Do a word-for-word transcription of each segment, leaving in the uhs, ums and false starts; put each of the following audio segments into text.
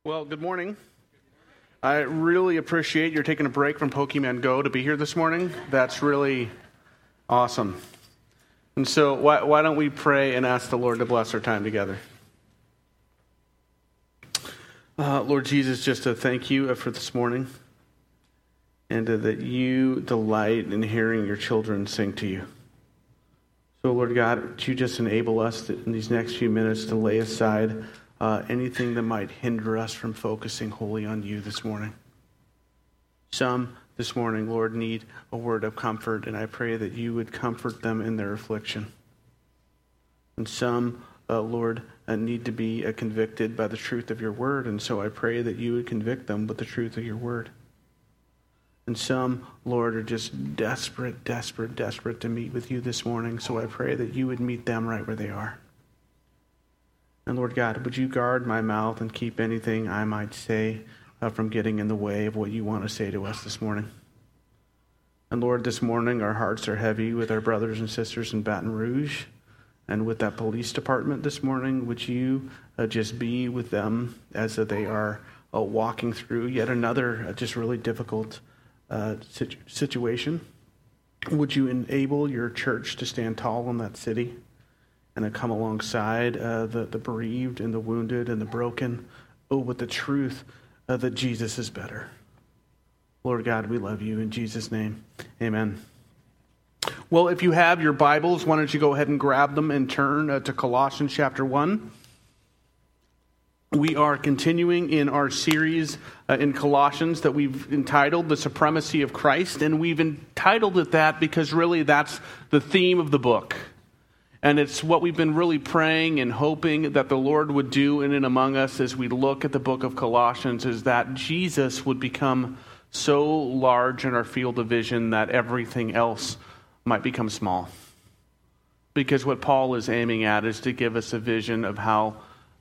Well, good morning. I really appreciate you're taking a break from Pokemon Go to be here this morning. That's really awesome. And so why, why don't we pray and ask the Lord to bless our time together? Uh, Lord Jesus, just to thank you for this morning and uh, that you delight in hearing your children sing to you. So, Lord God, would you just enable us to, in these next few minutes to lay aside uh, anything that might hinder us from focusing wholly on you this morning. Some this morning, Lord, need a word of comfort, and I pray that you would comfort them in their affliction. And some, uh, Lord, uh, need to be uh, convicted by the truth of your word, and so I pray that you would convict them with the truth of your word. And some, Lord, are just desperate, desperate, desperate to meet with you this morning, so I pray that you would meet them right where they are. And Lord God, would you guard my mouth and keep anything I might say uh, from getting in the way of what you want to say to us this morning. And Lord, this morning our hearts are heavy with our brothers and sisters in Baton Rouge and with that police department this morning. Would you uh, just be with them as uh, they are uh, walking through yet another uh, just really difficult uh, situ- situation? Would you enable your church to stand tall in that city and to come alongside uh, the, the bereaved and the wounded and the broken, oh, with the truth uh, that Jesus is better. Lord God, we love you. In Jesus' name, amen. Well, if you have your Bibles, why don't you go ahead and grab them and turn uh, to Colossians chapter one. We are continuing in our series uh, in Colossians that we've entitled The Supremacy of Christ, and we've entitled it that because really that's the theme of the book. And it's what we've been really praying and hoping that the Lord would do in and among us as we look at the book of Colossians, is that Jesus would become so large in our field of vision that everything else might become small. Because what Paul is aiming at is to give us a vision of how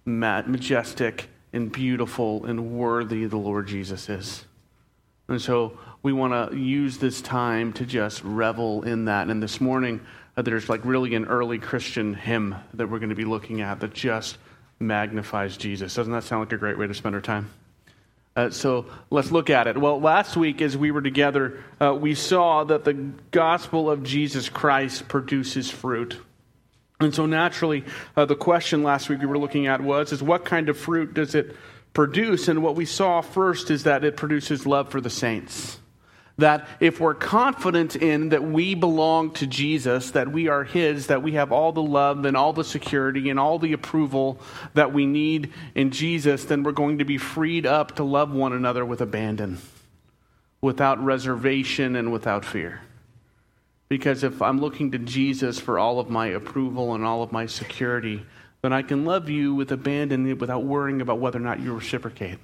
majestic and beautiful and worthy the Lord Jesus is. And so we want to use this time to just revel in that. And this morning, uh, there's like really an early Christian hymn that we're going to be looking at that just magnifies Jesus. Doesn't that sound like a great way to spend our time? Uh, so let's look at it. Well, last week as we were together, uh, we saw that the gospel of Jesus Christ produces fruit. And so naturally, uh, the question last week we were looking at was, is what kind of fruit does it produce? And what we saw first is that it produces love for the saints. That if we're confident in that we belong to Jesus, that we are his, that we have all the love and all the security and all the approval that we need in Jesus, then we're going to be freed up to love one another with abandon, without reservation and without fear. Because if I'm looking to Jesus for all of my approval and all of my security, then I can love you with abandon without worrying about whether or not you reciprocate,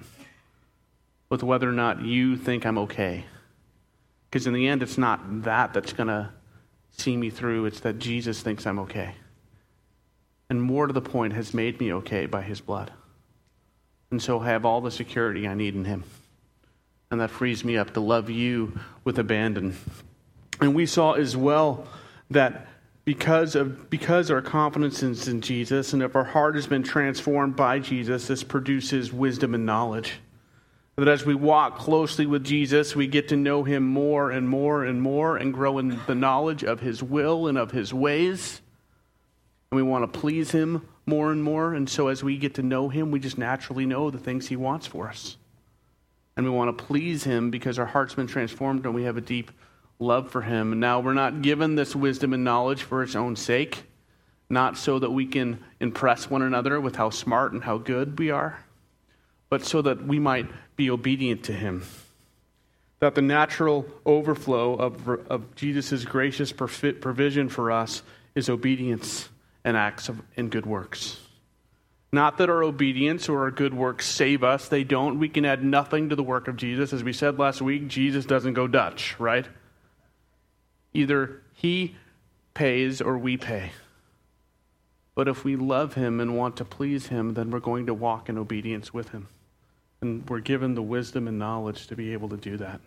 with whether or not you think I'm okay. Because in the end, it's not that that's going to see me through. It's that Jesus thinks I'm okay. And more to the point, has made me okay by his blood. And so I have all the security I need in him. And that frees me up to love you with abandon. And we saw as well that because of because our confidence is in Jesus, and if our heart has been transformed by Jesus, this produces wisdom and knowledge. That as we walk closely with Jesus, we get to know him more and more and more and grow in the knowledge of his will and of his ways. And we want to please him more and more. And so as we get to know him, we just naturally know the things he wants for us. And we want to please him because our heart's been transformed and we have a deep love for him. And now we're not given this wisdom and knowledge for its own sake, not so that we can impress one another with how smart and how good we are, but so that we might be obedient to him. That the natural overflow of, of Jesus' gracious provision for us is obedience and acts of and good works. Not that our obedience or our good works save us. They don't. We can add nothing to the work of Jesus. As we said last week, Jesus doesn't go Dutch, right? Either he pays or we pay. But if we love him and want to please him, then we're going to walk in obedience with him. And we're given the wisdom and knowledge to be able to do that.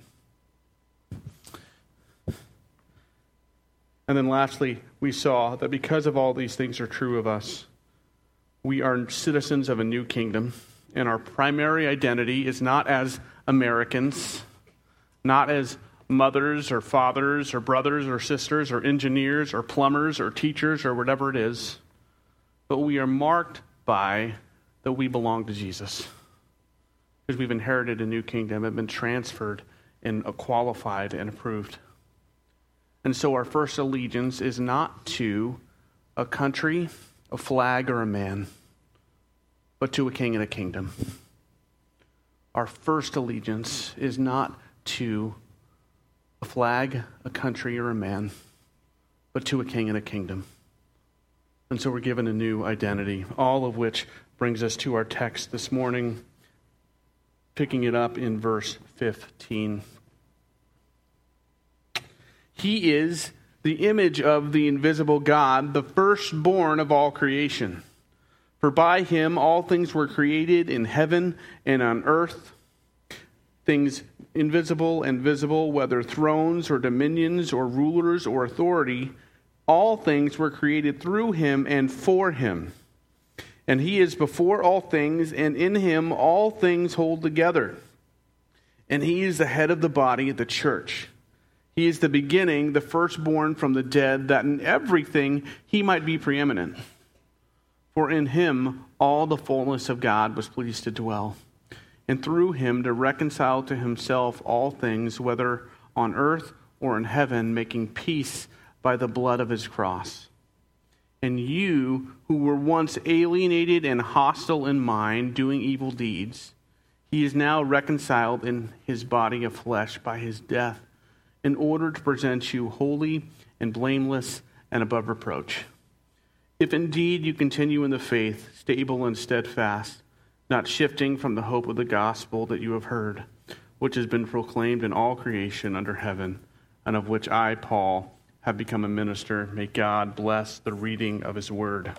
And then lastly, we saw that because of all these things are true of us, we are citizens of a new kingdom. and our primary identity is not as Americans, not as mothers or fathers or brothers or sisters or engineers or plumbers or teachers or whatever it is, but we are marked by that we belong to Jesus. Because we've inherited a new kingdom and been transferred and qualified and approved. And so our first allegiance is not to a country, a flag, or a man, but to a king and a kingdom. Our first allegiance is not to a flag, a country, or a man, but to a king and a kingdom. And so we're given a new identity, all of which brings us to our text this morning, picking it up in verse fifteen. He is the image of the invisible God, the firstborn of all creation. For by him all things were created in heaven and on earth, things invisible and visible, whether thrones or dominions or rulers or authority. All things were created through him and for him. And he is before all things, and in him all things hold together. And he is the head of the body, the church. He is the beginning, the firstborn from the dead, that in everything he might be preeminent. For in him all the fullness of God was pleased to dwell, and through him to reconcile to himself all things, whether on earth or in heaven, making peace by the blood of his cross. And you, who were once alienated and hostile in mind, doing evil deeds, he is now reconciled in his body of flesh by his death, in order to present you holy and blameless and above reproach. If indeed you continue in the faith, stable and steadfast, not shifting from the hope of the gospel that you have heard, which has been proclaimed in all creation under heaven, and of which I, Paul, have become a minister. May God bless the reading of his word.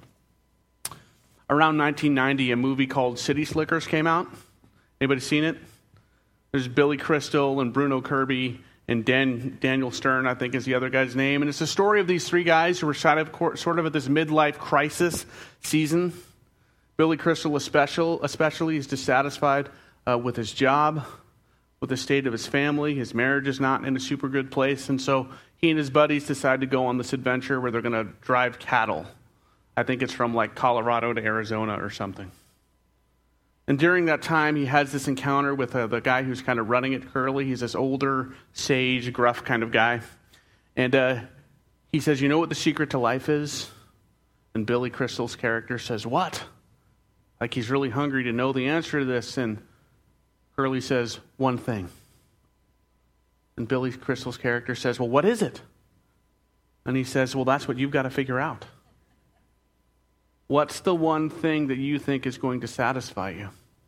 Around nineteen ninety, a movie called City Slickers came out. Anybody seen it? There's Billy Crystal and Bruno Kirby and Dan, Daniel Stern, I think is the other guy's name. And it's the story of these three guys who were sort of, sort of at this midlife crisis season. Billy Crystal especially, especially is dissatisfied uh, with his job, with the state of his family. His marriage is not in a super good place. And so he and his buddies decide to go on this adventure where they're going to drive cattle. I think it's from like Colorado to Arizona or something. And during that time, he has this encounter with uh, the guy who's kind of running it, Curly. He's this older, sage, gruff kind of guy. And uh, he says, you know what the secret to life is? And Billy Crystal's character says, what? Like he's really hungry to know the answer to this. And Curly says, one thing. And Billy Crystal's character says, well, what is it? And he says, well, that's what you've got to figure out. What's the one thing that you think is going to satisfy you?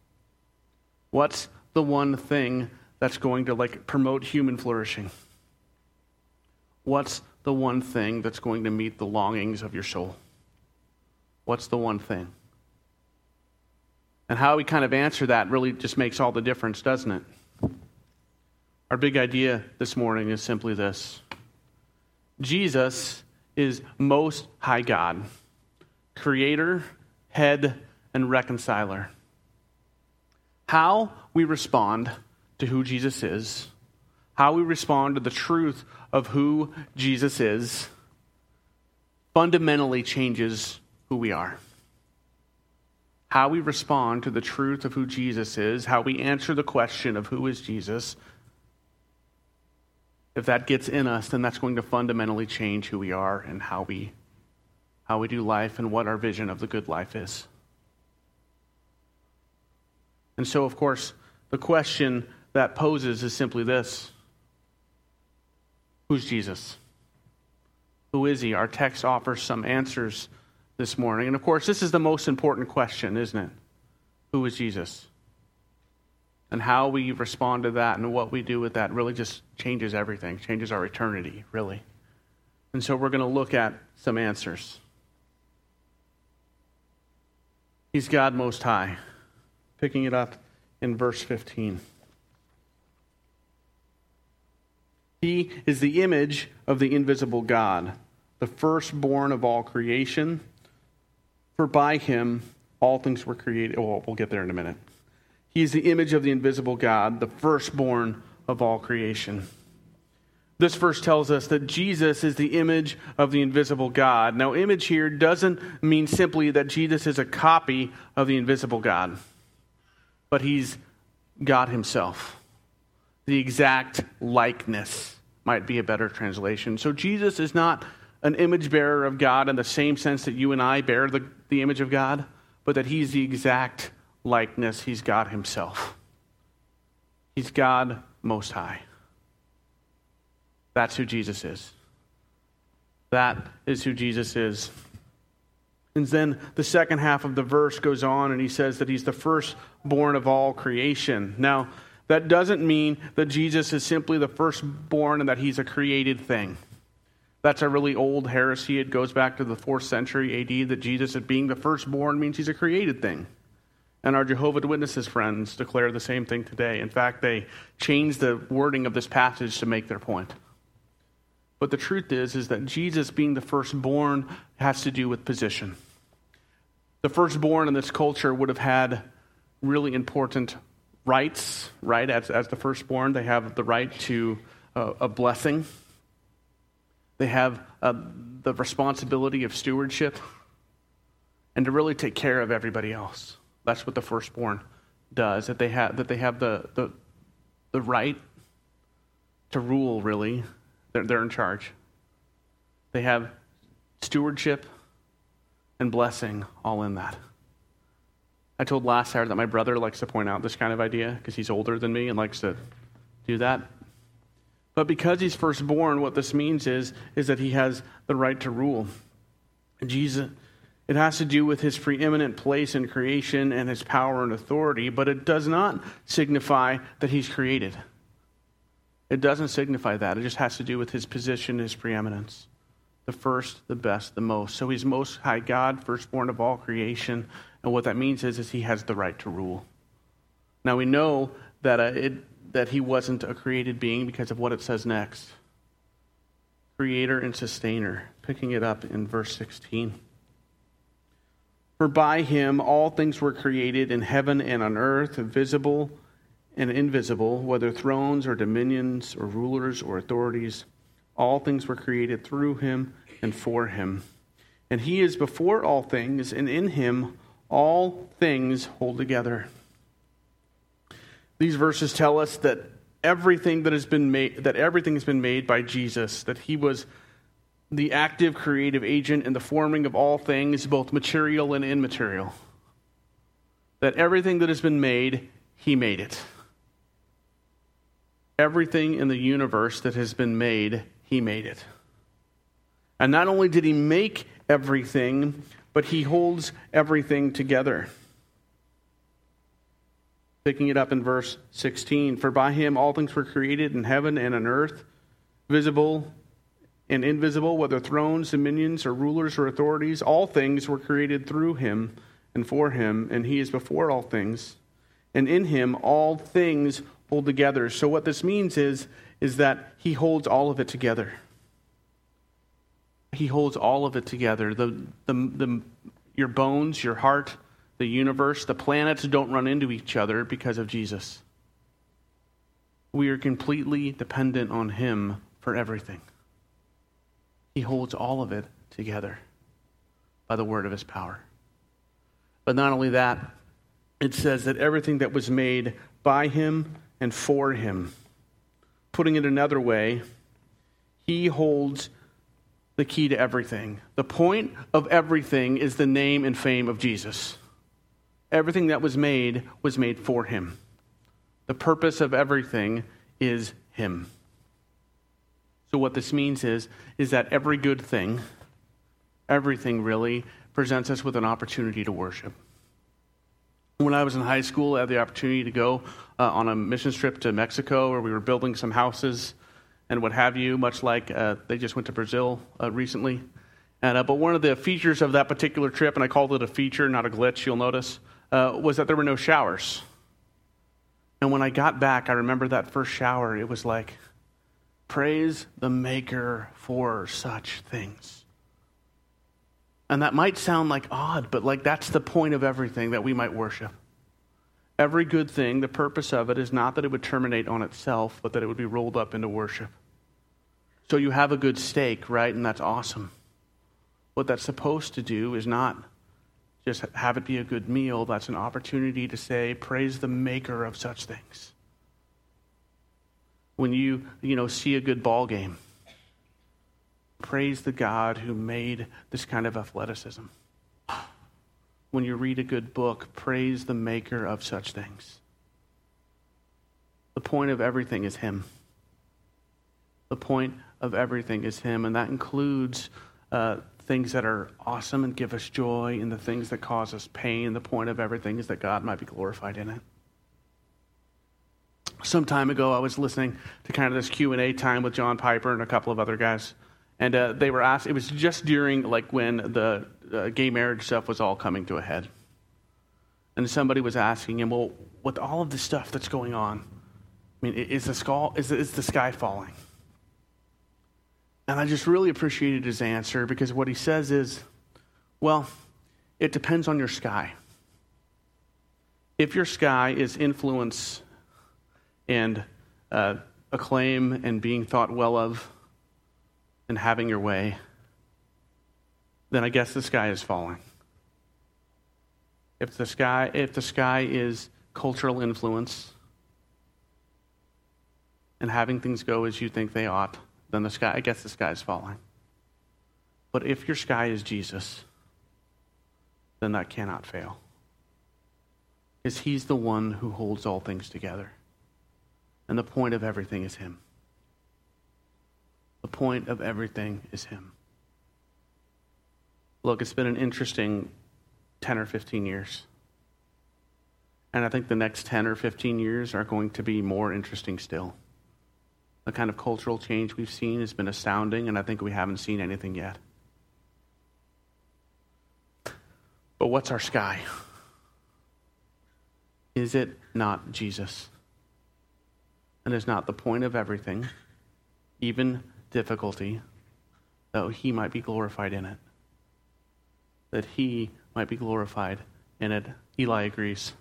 What's the one thing that's going to like promote human flourishing? What's the one thing that's going to meet the longings of your soul? What's the one thing? And how we kind of answer that really just makes all the difference, doesn't it? Our big idea this morning is simply this. Jesus is Most High God, Creator, Head, and Reconciler. How we respond to who Jesus is, how we respond to the truth of who Jesus is, fundamentally changes who we are. How we respond to the truth of who Jesus is, how we answer the question of who is Jesus, if that gets in us, then that's going to fundamentally change who we are and how we how we do life and what our vision of the good life is. And so, of course, the question that poses is simply this. Who's Jesus? Who is he? Our text offers some answers this morning. And of course, this is the most important question, isn't it? Who is Jesus? And how we respond to that and what we do with that really just changes everything, changes our eternity, really. And so we're going to look at some answers. He's God Most High. Picking it up in verse fifteen. He is the image of the invisible God, the firstborn of all creation. For by him all things were created. Well, we'll get there in a minute. He is the image of the invisible God, the firstborn of all creation. This verse tells us that Jesus is the image of the invisible God. Now, image here doesn't mean simply that Jesus is a copy of the invisible God, but he's God himself. The exact likeness might be a better translation. So Jesus is not an image bearer of God in the same sense that you and I bear the, the image of God, but that he's the exact likeness. He's God himself. He's God Most High. That's who Jesus is. That is who Jesus is. And then the second half of the verse goes on and he says that he's the firstborn of all creation. Now, that doesn't mean that Jesus is simply the firstborn and that he's a created thing. That's a really old heresy. It goes back to the fourth century A D that Jesus being the firstborn means he's a created thing. And our Jehovah's Witnesses friends declare the same thing today. In fact, they change the wording of this passage to make their point. But the truth is, is that Jesus being the firstborn has to do with position. The firstborn in this culture would have had really important rights, right? As, as the firstborn, they have the right to uh, a blessing. They have uh, the responsibility of stewardship and to really take care of everybody else. That's what the firstborn does. That they have that they have the the, the right to rule. Really, they're they're in charge. They have stewardship and blessing all in that. I told last Saturday that my brother likes to point out this kind of idea because he's older than me and likes to do that. But because he's firstborn, what this means is, is that he has the right to rule. Jesus, it has to do with his preeminent place in creation and his power and authority, but it does not signify that he's created. It doesn't signify that. It just has to do with his position, his preeminence. The first, the best, the most. So he's Most High God, firstborn of all creation. And what that means is, is he has the right to rule. Now we know that uh, it that he wasn't a created being because of what it says next. Creator and sustainer. Picking it up in verse sixteen. For by him all things were created in heaven and on earth, visible and invisible, whether thrones or dominions or rulers or authorities. All things were created through him and for him. And he is before all things, and in him all things hold together. These verses tell us that everything that has been made, that everything has been made by Jesus, that he was the active creative agent in the forming of all things, both material and immaterial. That everything that has been made, he made it. Everything in the universe that has been made, he made it. And not only did he make everything, but he holds everything together. Picking it up in verse sixteen, for by him all things were created in heaven and on earth, visible and invisible, whether thrones, dominions, or rulers or authorities. All things were created through him and for him, and he is before all things. And in him all things hold together. So what this means is, is that he holds all of it together. He holds all of it together. The, the, the, your bones, your heart, the universe, the planets don't run into each other because of Jesus. We are completely dependent on him for everything. He holds all of it together by the word of his power. But not only that, it says that everything that was made by him and for him. Putting it another way, he holds the key to everything. The point of everything is the name and fame of Jesus. Everything that was made was made for him. The purpose of everything is him. So what this means is, is that every good thing, everything really, presents us with an opportunity to worship. When I was in high school, I had the opportunity to go uh, on a mission trip to Mexico where we were building some houses and what have you, much like uh, they just went to Brazil uh, recently. And uh, But one of the features of that particular trip, and I called it a feature, not a glitch, you'll notice, uh, was that there were no showers. And when I got back, I remember that first shower, it was like, praise the Maker for such things. And that might sound like odd, but like that's the point of everything, that we might worship. Every good thing, the purpose of it is not that it would terminate on itself, but that it would be rolled up into worship. So you have a good steak, right? And that's awesome. What that's supposed to do is not just have it be a good meal. That's an opportunity to say, praise the maker of such things. When you, you know, see a good ball game, praise the God who made this kind of athleticism. When you read a good book, praise the maker of such things. The point of everything is him. The point of everything is him, and that includes uh, things that are awesome and give us joy, and the things that cause us pain. The point of everything is that God might be glorified in it. Some time ago, I was listening to kind of this Q and A time with John Piper and a couple of other guys. And uh, they were asked, it was just during like when the uh, gay marriage stuff was all coming to a head. And somebody was asking him, well, with all of this stuff that's going on, I mean, is the, skull, is, is the sky falling? And I just really appreciated his answer, because what he says is, well, it depends on your sky. If your sky is influence and uh, acclaim and being thought well of, and having your way, then I guess the sky is falling. If the sky, if the sky is cultural influence and having things go as you think they ought, then the sky, I guess the sky is falling. But if your sky is Jesus, then that cannot fail. Because he's the one who holds all things together. And the point of everything is him. The point of everything is him. Look, it's been an interesting ten or fifteen years. And I think the next ten or fifteen years are going to be more interesting still. The kind of cultural change we've seen has been astounding, and I think we haven't seen anything yet. But what's our sky? Is it not Jesus? And is not the point of everything, even difficulty, that he might be glorified in it? That he might be glorified in it. Eli agrees.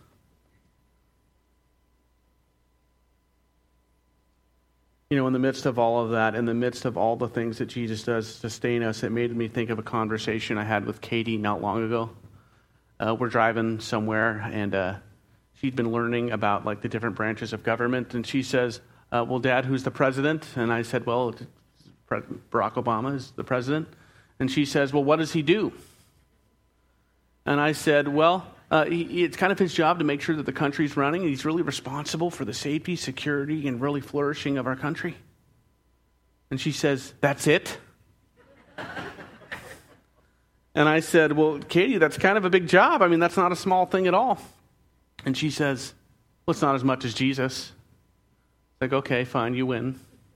You know, in the midst of all of that, in the midst of all the things that Jesus does to sustain us, it made me think of a conversation I had with Katie not long ago. Uh, we're driving somewhere, and uh, she'd been learning about like the different branches of government, and she says, uh, well, Dad, who's the president? And I said, well, Barack Obama is the president. And she says, well, what does he do? And I said, well, uh, he, it's kind of his job to make sure that the country's running. And he's really responsible for the safety, security, and really flourishing of our country. And she says, that's it? And I said, well, Katie, that's kind of a big job. I mean, that's not a small thing at all. And she says, well, it's not as much as Jesus. It's like, okay, fine, you win.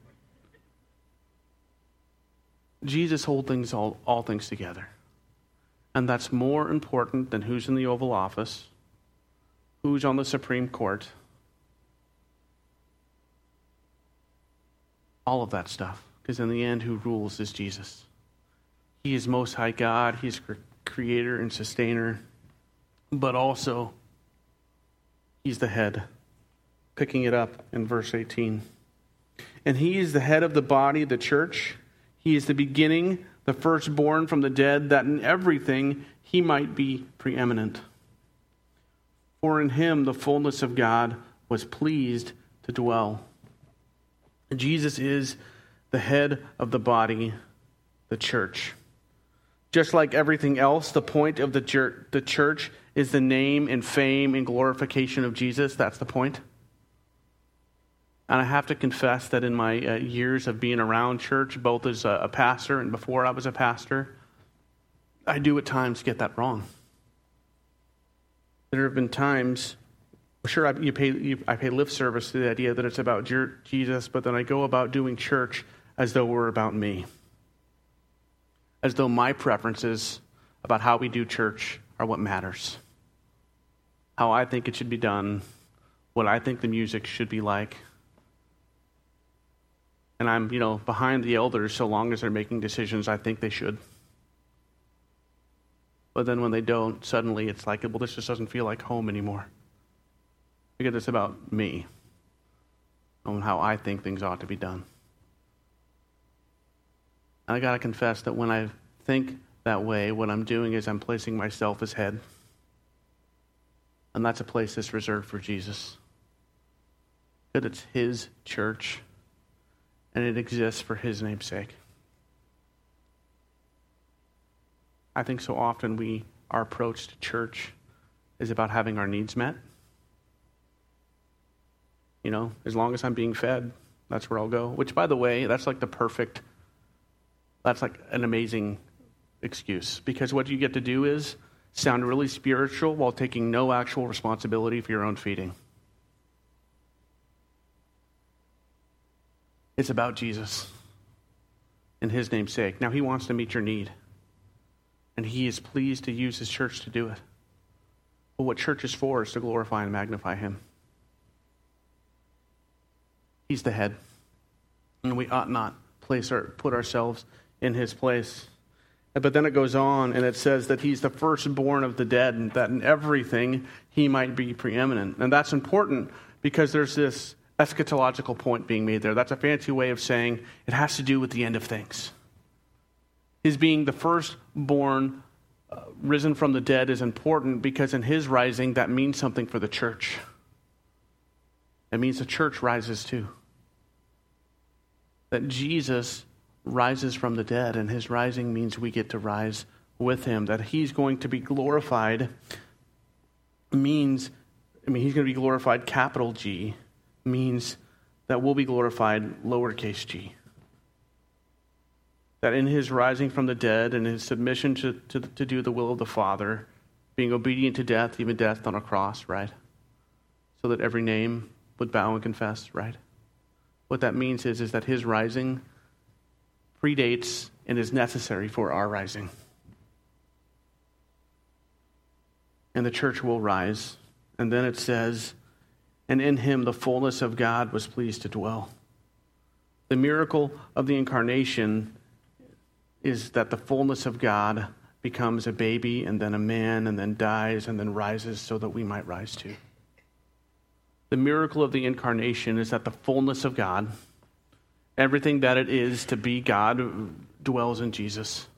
Jesus holds things all, all things together. And that's more important than who's in the Oval Office, who's on the Supreme Court, all of that stuff. Because in the end, who rules is Jesus. He is Most High God. He's creator and sustainer. But also, he's the head. Picking it up in verse eighteen. And he is the head of the body, the church. He is the beginning, the firstborn from the dead, that in everything he might be preeminent. For in him the fullness of God was pleased to dwell. Jesus is the head of the body, the church. Just like everything else, the point of the church, the church is the name and fame and glorification of Jesus. That's the point. And I have to confess that in my uh, years of being around church, both as a, a pastor and before I was a pastor, I do at times get that wrong. There have been times, sure, I, you pay, you, I pay lip service to the idea that it's about Jesus, but then I go about doing church as though we're about me. As though my preferences about how we do church are what matters. How I think it should be done, what I think the music should be like. And I'm, you know, behind the elders so long as they're making decisions I think they should. But then when they don't, suddenly it's like, well, this just doesn't feel like home anymore. Because it's about me and how I think things ought to be done. I got to confess that when I think that way, what I'm doing is I'm placing myself as head. And that's a place that's reserved for Jesus. That it's his church, and it exists for his name's sake. I think so often we, our approach to church is about having our needs met. You know, as long as I'm being fed, that's where I'll go. Which, by the way, that's like the perfect, that's like an amazing excuse. Because what you get to do is sound really spiritual while taking no actual responsibility for your own feeding. It's about Jesus and his name's sake. Now, he wants to meet your need. And he is pleased to use his church to do it. But what church is for is to glorify and magnify him. He's the head. And we ought not place our, put ourselves in his place. But then it goes on and it says that he's the firstborn of the dead, and that in everything he might be preeminent. And that's important because there's this eschatological point being made there. That's a fancy way of saying it has to do with the end of things. His being the firstborn, uh, risen from the dead, is important because in his rising, that means something for the church. It means the church rises too. That Jesus rises from the dead, and his rising means we get to rise with him. That he's going to be glorified means, I mean, he's going to be glorified, capital G, means that we'll be glorified, lowercase g. That in his rising from the dead and his submission to, to, to do the will of the Father, being obedient to death, even death on a cross, right? So that every name would bow and confess, right? What that means is, is that his rising predates and is necessary for our rising. And the church will rise. And then it says, and in him the fullness of God was pleased to dwell. The miracle of the incarnation is that the fullness of God becomes a baby and then a man and then dies and then rises so that we might rise too. The miracle of the incarnation is that the fullness of God, everything that it is to be God, dwells in Jesus.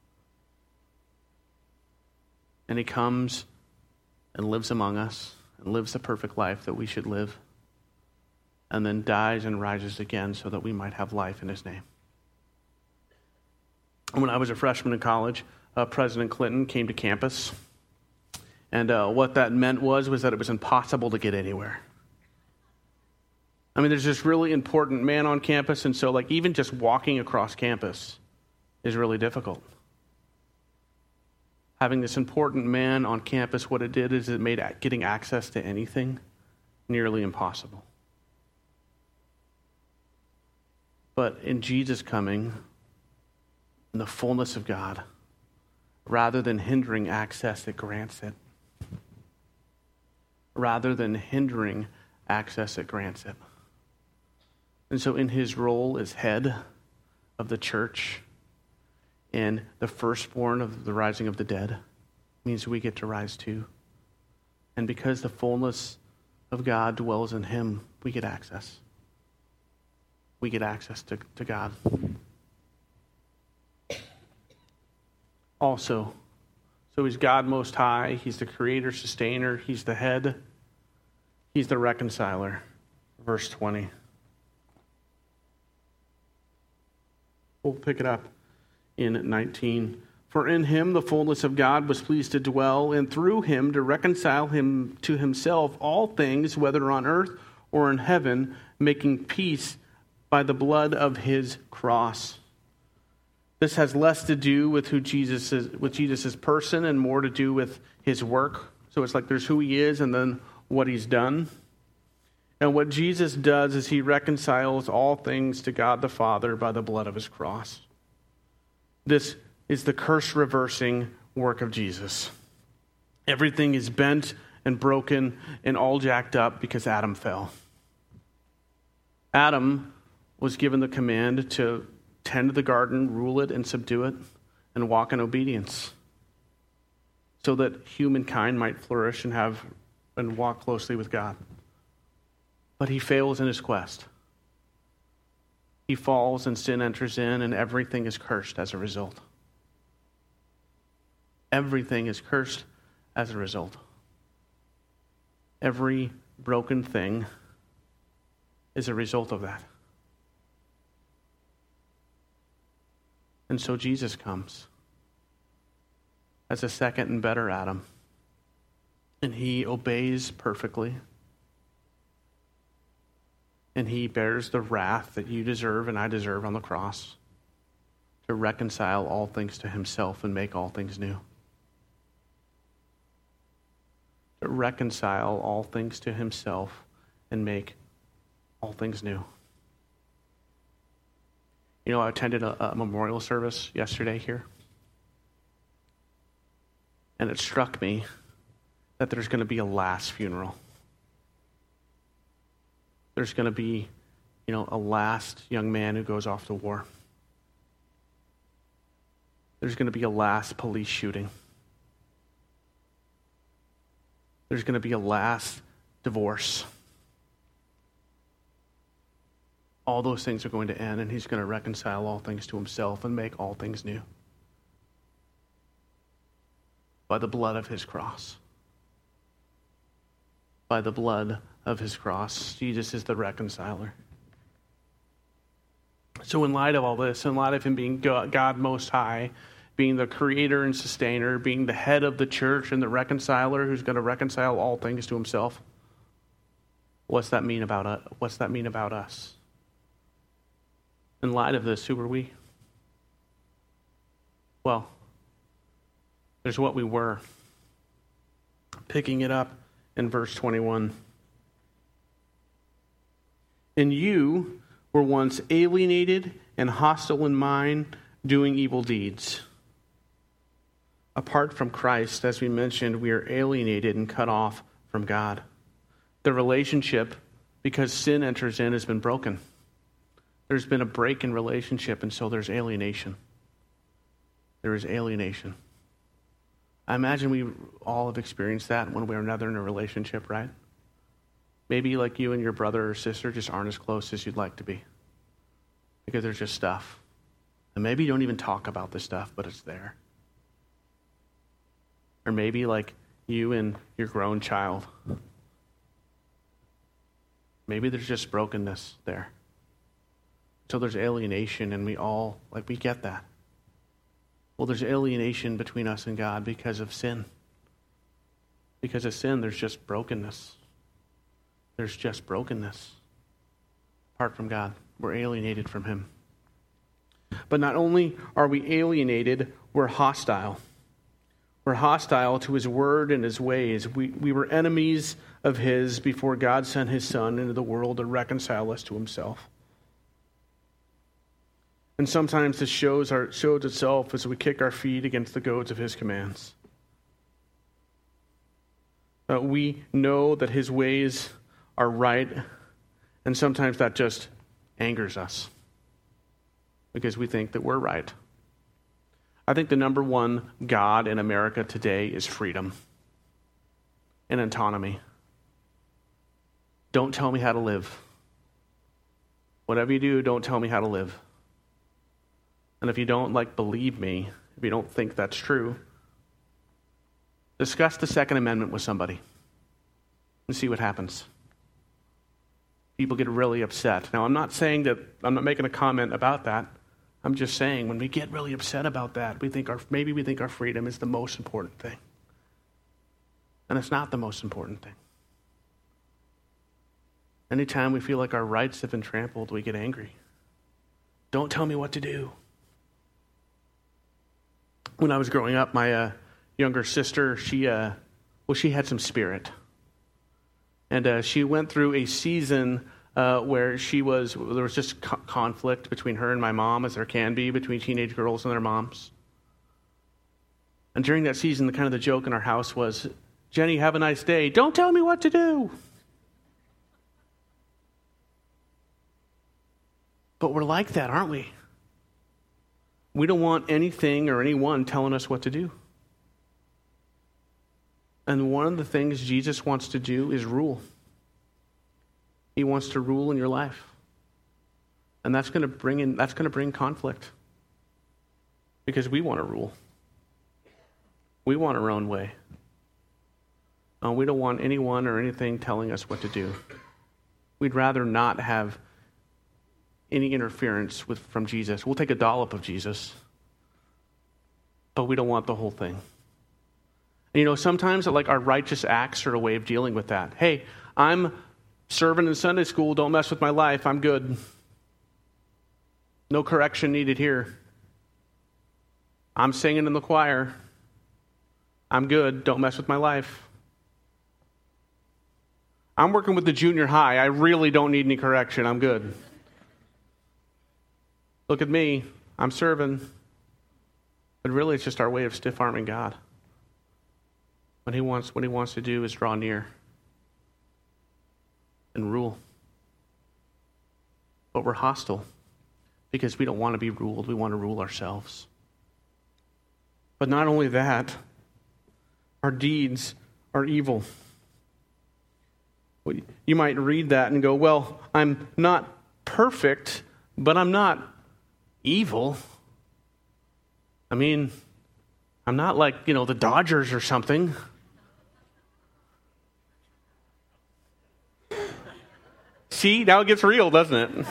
And he comes and lives among us and lives the perfect life that we should live, and then dies and rises again so that we might have life in his name. When I was a freshman in college, uh, President Clinton came to campus. And uh, what that meant was, was that it was impossible to get anywhere. I mean, there's this really important man on campus, and so like even just walking across campus is really difficult. Having this important man on campus, what it did is it made getting access to anything nearly impossible. But in Jesus coming, in the fullness of God, rather than hindering access, it grants it. Rather than hindering access, it grants it. And so in his role as head of the church and the firstborn of the rising of the dead means we get to rise too. And because the fullness of God dwells in him, we get access. We get access to, to God. Also, so he's God Most High, he's the creator, sustainer, he's the head, he's the reconciler. Verse twenty. We'll pick it up in nineteen. For in him the fullness of God was pleased to dwell, and through him to reconcile him to himself all things, whether on earth or in heaven, making peace by the blood of his cross. This has less to do with who Jesus is, with Jesus' person, and more to do with his work. So it's like there's who he is and then what he's done. And what Jesus does is he reconciles all things to God the Father by the blood of his cross. This is the curse-reversing work of Jesus. Everything is bent and broken and all jacked up because Adam fell. Adam was given the command to tend the garden, rule it, and subdue it, and walk in obedience. so that humankind might flourish and have and walk closely with God. But he fails in his quest. He falls and sin enters in, and everything is cursed as a result. Everything is cursed as a result. Every broken thing is a result of that. And so Jesus comes as a second and better Adam. And he obeys perfectly. And he bears the wrath that you deserve and I deserve on the cross to reconcile all things to himself and make all things new. To reconcile all things to himself and make all things new. You know, I attended a, a memorial service yesterday here. And it struck me that there's going to be a last funeral. There's going to be, you know, a last young man who goes off to war. There's going to be a last police shooting. There's going to be a last divorce. All those things are going to end, and he's going to reconcile all things to himself and make all things new. By the blood of his cross. By the blood of his cross. Jesus is the reconciler. So in light of all this, in light of him being God Most High, being the creator and sustainer, being the head of the church and the reconciler who's going to reconcile all things to himself, what's that mean about us? What's that mean about us? In light of this, who are we? Well, there's what we were. Picking it up in verse twenty-one. And you were once alienated and hostile in mind, doing evil deeds. Apart from Christ, as we mentioned, we are alienated and cut off from God. The relationship, because sin enters in, has been broken. There's been a break in relationship, and so there's alienation. There is alienation. I imagine we all have experienced that one way or another in a relationship, right? Maybe like you and your brother or sister just aren't as close as you'd like to be. Because there's just stuff. And maybe you don't even talk about this stuff, but it's there. Or maybe like you and your grown child. Maybe there's just brokenness there. So there's alienation, and we all, like, we get that. Well, there's alienation between us and God because of sin. Because of sin, there's just brokenness. There's just brokenness. Apart from God, we're alienated from him. But not only are we alienated, we're hostile. We're hostile to his word and his ways. We, we were enemies of his before God sent his Son into the world to reconcile us to himself. And sometimes this shows, our, shows itself as we kick our feet against the goads of his commands. But we know that his ways are right, and sometimes that just angers us because we think that we're right. I think the number one God in America today is freedom and autonomy. Don't tell me how to live. Whatever you do, don't tell me how to live. And if you don't, like, believe me, if you don't think that's true, discuss the Second Amendment with somebody and see what happens. People get really upset. Now, I'm not saying that, I'm not making a comment about that. I'm just saying when we get really upset about that, we think our, maybe we think our freedom is the most important thing. And it's not the most important thing. Anytime we feel like our rights have been trampled, we get angry. Don't tell me what to do. When I was growing up, my uh, younger sister, she, uh, well, she had some spirit. And uh, she went through a season uh, where she was, there was just co- conflict between her and my mom, as there can be between teenage girls and their moms. And during that season, the kind of the joke in our house was, Jenny, have a nice day. Don't tell me what to do. But we're like that, aren't we? We don't want anything or anyone telling us what to do. And one of the things Jesus wants to do is rule. He wants to rule in your life. And that's going to bring in that's going to bring conflict. Because we want to rule. We want our own way. Uh, we don't want anyone or anything telling us what to do. We'd rather not have any interference with from Jesus. We'll take a dollop of Jesus, but we don't want the whole thing. And you know, sometimes like our righteous acts are a way of dealing with that. Hey, I'm serving in Sunday school. Don't mess with my life. I'm good. No correction needed here. I'm singing in the choir. I'm good. Don't mess with my life. I'm working with the junior high. I really don't need any correction. I'm good. Look at me. I'm serving. But really, it's just our way of stiff-arming God. What he wants, what he wants to do is draw near and rule. But we're hostile because we don't want to be ruled. We want to rule ourselves. But not only that, our deeds are evil. You might read that and go, well, I'm not perfect, but I'm not evil. I mean, I'm not like, you know, the Dodgers or something. See, now it gets real, doesn't it?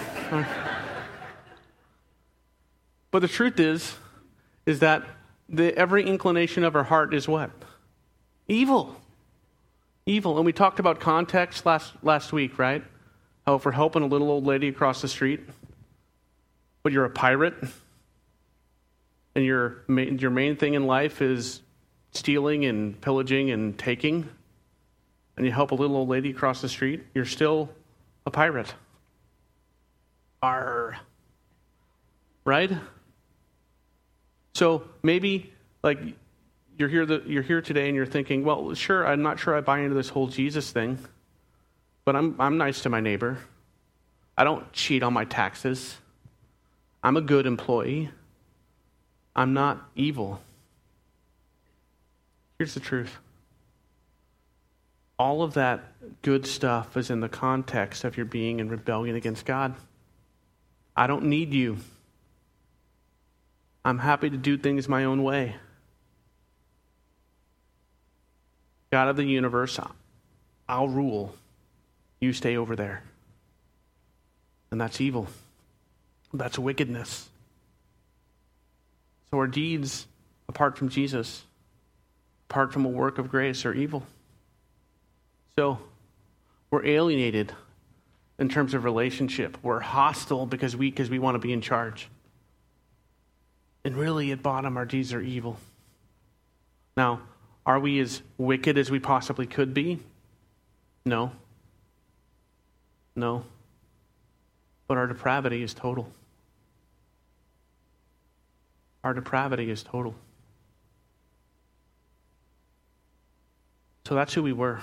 But the truth is, is that the, every inclination of our heart is what? Evil. Evil. And we talked about context last last week, right? How if we're helping a little old lady across the street, but you're a pirate, and your main, your main thing in life is stealing and pillaging and taking, and you help a little old lady across the street, you're still a pirate. Arr. Right? So maybe, like, you're here the, you're here today and you're thinking, well, sure, I'm not sure I buy into this whole Jesus thing, but I'm I'm nice to my neighbor. I don't cheat on my taxes. I'm a good employee. I'm not evil. Here's the truth. All of that good stuff is in the context of your being in rebellion against God. I don't need you. I'm happy to do things my own way. God of the universe, I'll rule. You stay over there. And that's evil. That's wickedness. So our deeds, apart from Jesus, apart from a work of grace, are evil. So we're alienated in terms of relationship. We're hostile because we because we want to be in charge. And really, at bottom, our deeds are evil. Now, are we as wicked as we possibly could be? No. No. But our depravity is total. Our depravity is total. So that's who we were.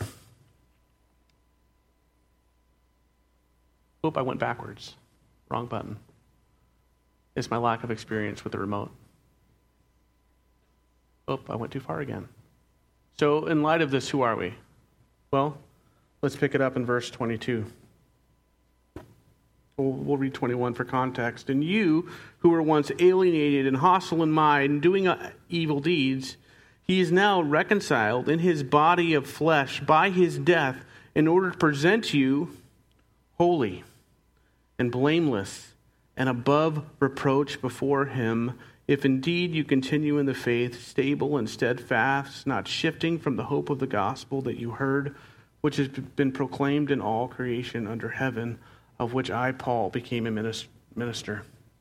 Oop, I went backwards. Wrong button. It's my lack of experience with the remote. Oop, I went too far again. So in light of this, who are we? Well, let's pick it up in verse twenty-two. We'll, we'll read twenty-one for context. And you, who were once alienated and hostile in mind and doing evil deeds, he is now reconciled in his body of flesh by his death in order to present you holy and blameless and above reproach before him, if indeed you continue in the faith, stable and steadfast, not shifting from the hope of the gospel that you heard, which has been proclaimed in all creation under heaven, of which I, Paul, became a minister.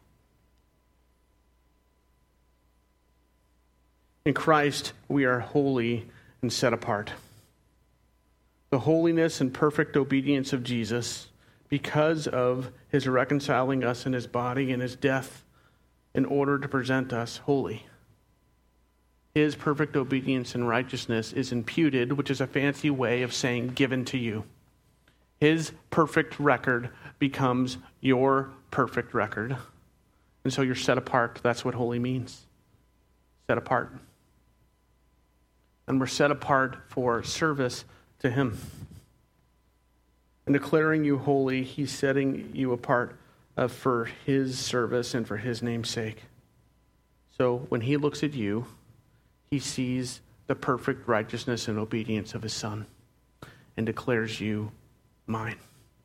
In Christ, we are holy and set apart. The holiness and perfect obedience of Jesus, because of his reconciling us in his body and his death in order to present us holy. His perfect obedience and righteousness is imputed, which is a fancy way of saying given to you. His perfect record becomes your perfect record. And so you're set apart. That's what holy means. Set apart. and we're set apart for service to him. In declaring you holy, he's setting you apart uh, for his service and for his name's sake. So when he looks at you, he sees the perfect righteousness and obedience of his son and declares you mine.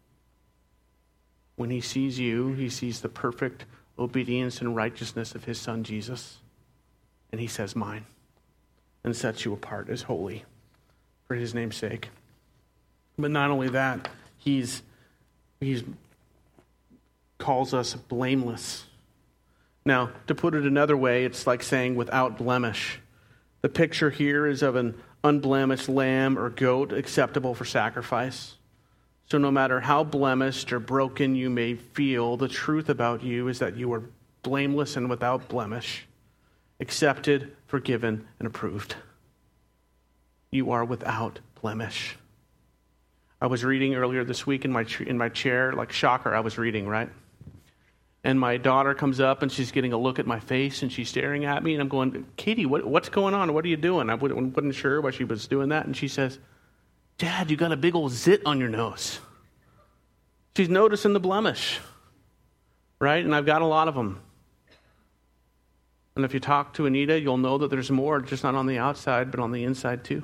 When he sees you, he sees the perfect obedience and righteousness of his son Jesus, and he says mine, and sets you apart as holy for his name's sake. But not only that, he's he's calls us blameless. Now, to put it another way, it's like saying without blemish. The picture here is of an unblemished lamb or goat acceptable for sacrifice. So no matter how blemished or broken you may feel, the truth about you is that you are blameless and without blemish, accepted, forgiven, and approved. You are without blemish. I was reading earlier this week in my in my chair, like shocker, I was reading, right? And my daughter comes up and she's getting a look at my face and she's staring at me and I'm going, Katie, what, what's going on? What are you doing? I wasn't, wasn't sure why she was doing that. And she says, Dad, you got a big old zit on your nose. She's noticing the blemish, right? And I've got a lot of them. And if you talk to Anita, you'll know that there's more, just not on the outside, but on the inside too.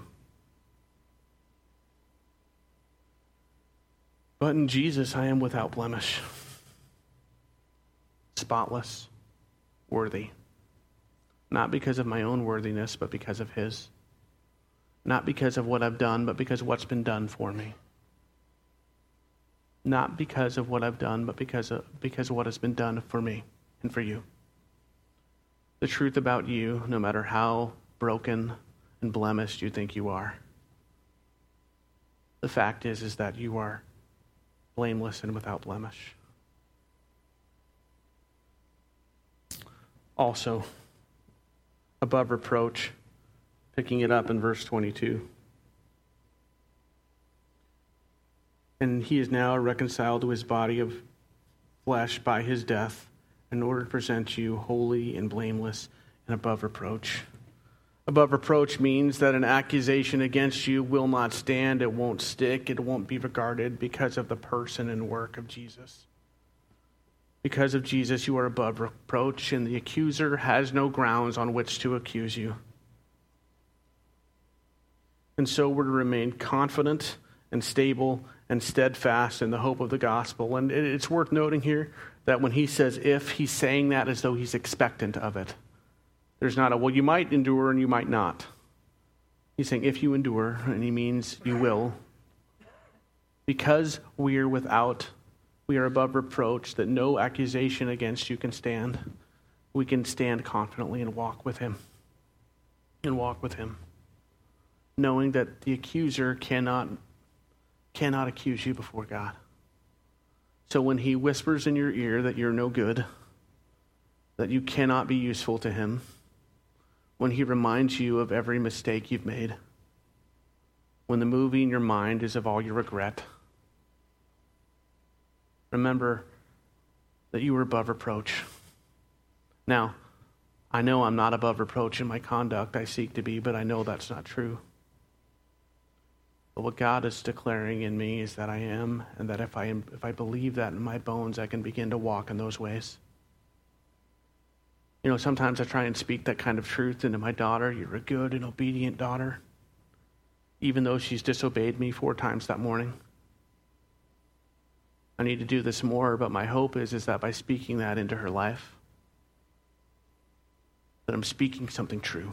But in Jesus, I am without blemish. Spotless, worthy. Not because of my own worthiness, but because of his. Not because of what I've done, but because of what's been done for me. Not because of what I've done, but because of, because of what has been done for me and for you. The truth about you, no matter how broken and blemished you think you are, the fact is, is that you are blameless and without blemish. Also, above reproach, picking it up in verse twenty-two. And he is now reconciled to his body of flesh by his death in order to present you holy and blameless and above reproach. Above reproach means that an accusation against you will not stand, it won't stick, it won't be regarded because of the person and work of Jesus. Because of Jesus, you are above reproach, and the accuser has no grounds on which to accuse you. And so we're to remain confident and stable and steadfast in the hope of the gospel. And it's worth noting here that when he says if, he's saying that as though he's expectant of it. There's not a, well, you might endure and you might not. He's saying if you endure, and he means you will. Because we are without We are above reproach, that no accusation against you can stand. We can stand confidently and walk with him. And walk with him. Knowing that the accuser cannot, cannot accuse you before God. So when he whispers in your ear that you're no good, that you cannot be useful to him, when he reminds you of every mistake you've made, when the movie in your mind is of all your regret, remember that you were above reproach. Now, I know I'm not above reproach in my conduct. I seek to be, but I know that's not true. But what God is declaring in me is that I am, and that if I am, if I believe that in my bones, I can begin to walk in those ways. You know, sometimes I try and speak that kind of truth into my daughter. You're a good and obedient daughter, even though she's disobeyed me four times that morning. I need to do this more, but my hope is, is that by speaking that into her life, that I'm speaking something true.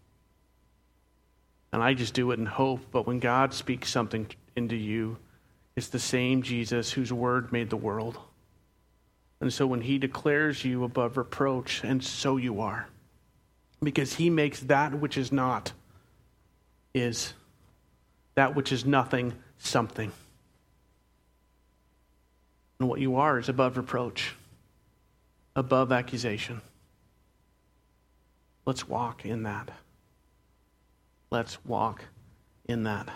And I just do it in hope, but when God speaks something into you, it's the same Jesus whose word made the world. And so when he declares you above reproach, and so you are, because he makes that which is not, is, that which is nothing, something. And what you are is above reproach, above accusation. Let's walk in that. Let's walk in that.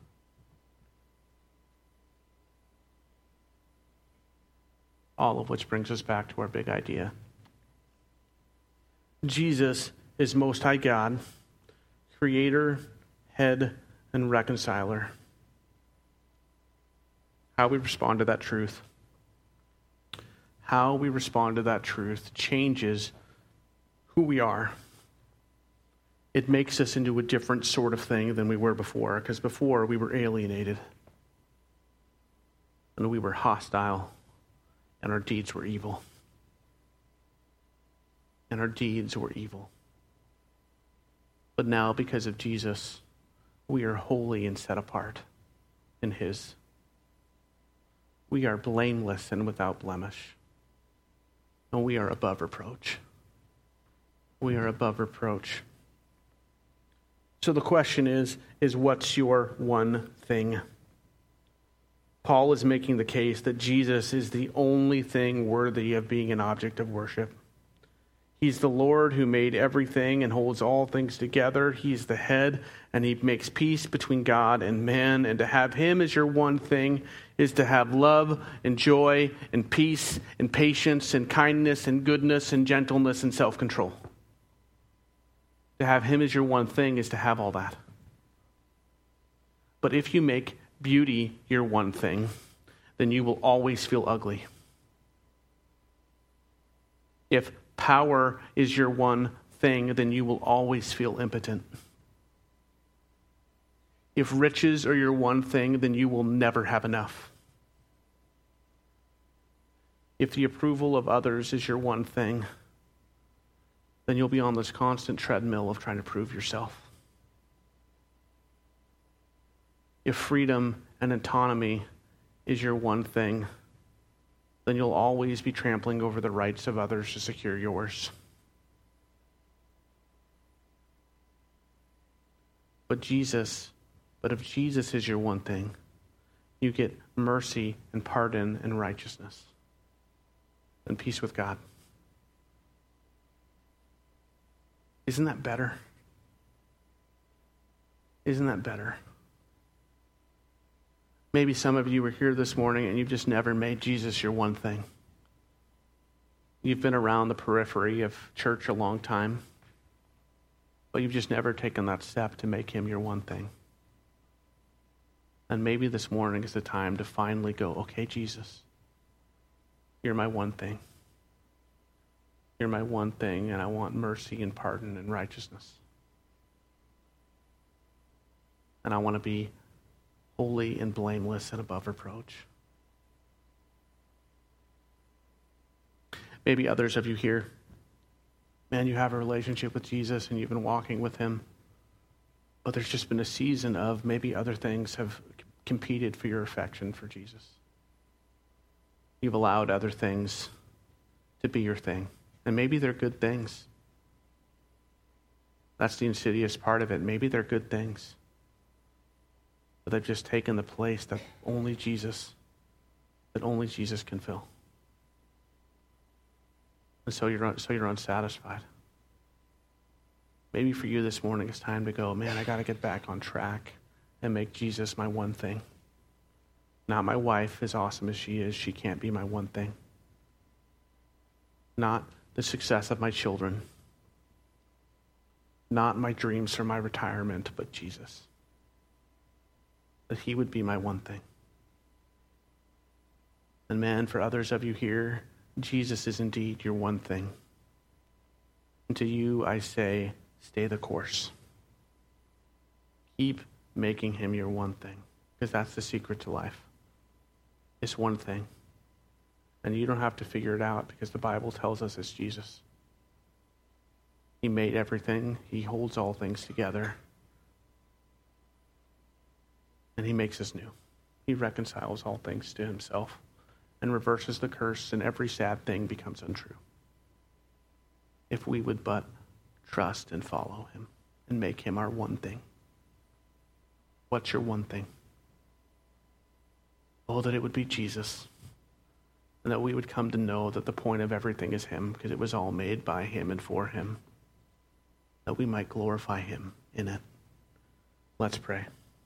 All of which brings us back to our big idea. Jesus is Most High God, creator, head and reconciler. How we respond to that truth, how we respond to that truth changes who we are. It makes us into a different sort of thing than we were before, because before we were alienated and we were hostile and our deeds were evil. And our deeds were evil. But now, because of Jesus, we are holy and set apart in his. We are blameless and without blemish. And we are above reproach. We are above reproach. So the question is, is what's your one thing? Paul is making the case that Jesus is the only thing worthy of being an object of worship. He's the Lord who made everything and holds all things together. He's the head, and he makes peace between God and man. And to have him as your one thing is to have love and joy and peace and patience and kindness and goodness and gentleness and self-control. To have him as your one thing is to have all that. But if you make beauty your one thing, then you will always feel ugly. If power is your one thing, then you will always feel impotent. If riches are your one thing, then you will never have enough. If the approval of others is your one thing, then you'll be on this constant treadmill of trying to prove yourself. If freedom and autonomy is your one thing, then you'll always be trampling over the rights of others to secure yours. But Jesus, but if Jesus is your one thing, you get mercy and pardon and righteousness and peace with God. Isn't that better? Isn't that better? Maybe some of you were here this morning and you've just never made Jesus your one thing. You've been around the periphery of church a long time, but you've just never taken that step to make him your one thing. And maybe this morning is the time to finally go, okay, Jesus, you're my one thing. You're my one thing, and I want mercy and pardon and righteousness. And I want to be holy and blameless and above reproach. Maybe others of you here, man, you have a relationship with Jesus and you've been walking with him, but there's just been a season of maybe other things have competed for your affection for Jesus. You've allowed other things to be your thing, and maybe they're good things. That's the insidious part of it. Maybe they're good things. But they've just taken the place that only Jesus, that only Jesus can fill. And so you're so you're unsatisfied. Maybe for you this morning it's time to go, man, I got to get back on track and make Jesus my one thing. Not my wife, as awesome as she is, she can't be my one thing. Not the success of my children. Not my dreams for my retirement, but Jesus. That he would be my one thing. And man, for others of you here, Jesus is indeed your one thing. And to you I say, stay the course. Keep making him your one thing, because that's the secret to life. It's one thing. And you don't have to figure it out, because the Bible tells us it's Jesus. He made everything. He holds all things together. And he makes us new. He reconciles all things to himself and reverses the curse, and every sad thing becomes untrue. If we would but trust and follow him and make him our one thing. What's your one thing? Oh, that it would be Jesus. And that we would come to know that the point of everything is him, because it was all made by him and for him. That we might glorify him in it. Let's pray.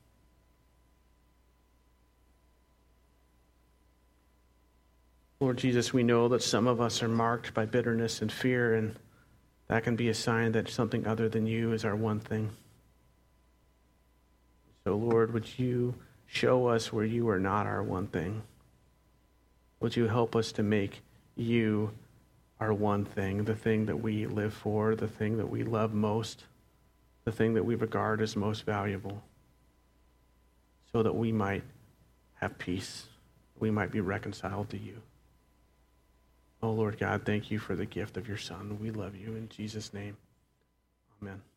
Lord Jesus, we know that some of us are marked by bitterness and fear, and that can be a sign that something other than you is our one thing. So, Lord, would you show us where you are not our one thing? Would you help us to make you our one thing, the thing that we live for, the thing that we love most, the thing that we regard as most valuable, so that we might have peace, we might be reconciled to you. Oh, Lord God, thank you for the gift of your Son. We love you. In Jesus' name, amen.